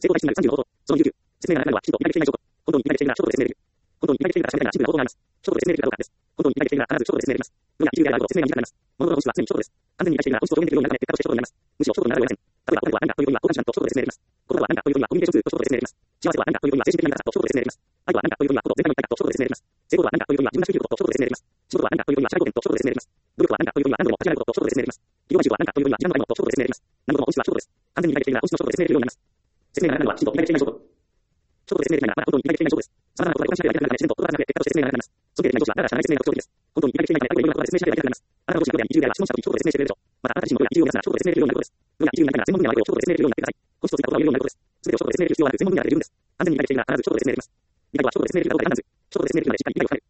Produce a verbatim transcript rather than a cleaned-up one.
成功が必要なさんじゅうの方法。そのにじゅうきゅう。説明がなくなるのは、きちんと理解できていない証拠。本当に理解できているなら証拠で説明できる。本当に理解できているからしかないならシンプルな方法があります。証拠で説明できるかどうかです。本当に理解できているなら必ず証拠で説明できます。文や一流であると説明が短くなります。物事の本質は常に証拠です。完全に理解しているなら本質を表現できるようになるため、結果として証拠になります。むしろ証拠にならざるを得ません。例えば、お金とは何かというよりは、交換手段と証拠で説明できます。言葉とは何かというよりは、コミュニケーションツールと証拠で説明できます。幸せは何かというよりは、精神的な豊かさと証拠で説明できます。愛は何かというよりは、こと全体の一体かと証拠で説明できます。成功とは何かというよりは、自分らしく生きることと証拠で説明できます。仕事は何かというよりは、社会貢献と証拠で説明できます。努力は何かというよりは、何度も間違えることと証拠で説明できます。企業の仕事は何かというよりは、時間のないものと証拠で説明できます。何事も本質は証拠です。完全に理解できているなら本質の証拠で説明できるようになります。説明がなくなるのは、きちんと理解できていない証拠。証拠で説明できないなら、まだ本当に理解できていない証拠です。様々なことが交換しないとやりたくなるため、自然と言葉がなくて、結果として説明がなくなります。尊敬できない上司は、だらだらしかない説明が特徴的です。本当に理解できていないため、相手がいろんな言葉で説明しないとやりたくなります。あなたの上司が一流であれば、質問者の時に証拠で説明してくれるでしょう。また、あなた自身も論や一流を目指すなら証拠で説明できるようになることです。論や一流になりたいなら、専門分野の相手を証拠で説明できるようになってください。本質をついたことが言えるようになることです。すべてを証拠で説明できる必要はなく、専門分野で十分です。完全に理解できているなら、必ず証拠で説明できます。理解は証拠で説明できるかどうかで判断する。証拠で説明できるまでしっかり理解を深める。